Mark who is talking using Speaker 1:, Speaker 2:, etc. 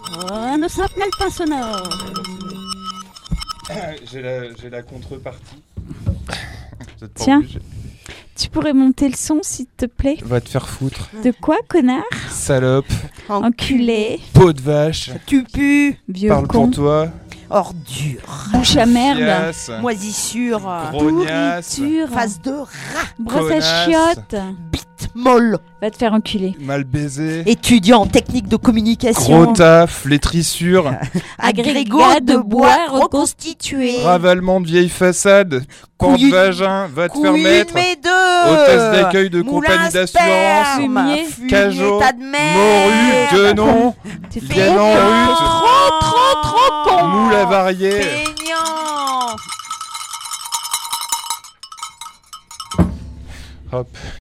Speaker 1: Oh, nous sommes le pain sonore.
Speaker 2: J'ai la contrepartie. Vous êtes pas
Speaker 1: Tiens.
Speaker 2: obligé.
Speaker 1: Tu pourrais monter le son, s'il te plaît?
Speaker 2: Va te faire foutre.
Speaker 1: De quoi, connard?
Speaker 2: Salope.
Speaker 1: Enculé.
Speaker 2: Peau de vache.
Speaker 3: Tu pues.
Speaker 1: Vieux
Speaker 2: Parle
Speaker 1: con.
Speaker 2: pour toi.
Speaker 3: Ordure.
Speaker 1: Bouche à merde.
Speaker 2: Fiasse.
Speaker 3: Moisissure.
Speaker 2: Grognasse.
Speaker 1: Pourriture.
Speaker 3: Face de rat.
Speaker 1: Brosse à
Speaker 2: Connasse.
Speaker 1: chiottes.
Speaker 3: Bite molle.
Speaker 1: Va te faire enculer.
Speaker 2: Mal baisé.
Speaker 3: Étudiant en technique de communication.
Speaker 2: Gros taf. Flétrissure.
Speaker 3: Agrégat de bois reconstitué.
Speaker 2: Ravalement de vieille façade. Porte
Speaker 3: Couille-
Speaker 2: vagin. Va te faire
Speaker 3: Couille
Speaker 2: mettre.
Speaker 3: mais deux.
Speaker 2: Hôtesse d'accueil de
Speaker 3: Moulin
Speaker 2: compagnie
Speaker 3: sperme.
Speaker 2: d'assurance.
Speaker 1: Fumier.
Speaker 2: Cajot.
Speaker 3: Tas de merde.
Speaker 2: Morue. Guenon.
Speaker 1: Tu fais
Speaker 2: Bien en rue.
Speaker 1: trop con.
Speaker 2: Moule avarié.
Speaker 3: Feignant.
Speaker 2: Hop.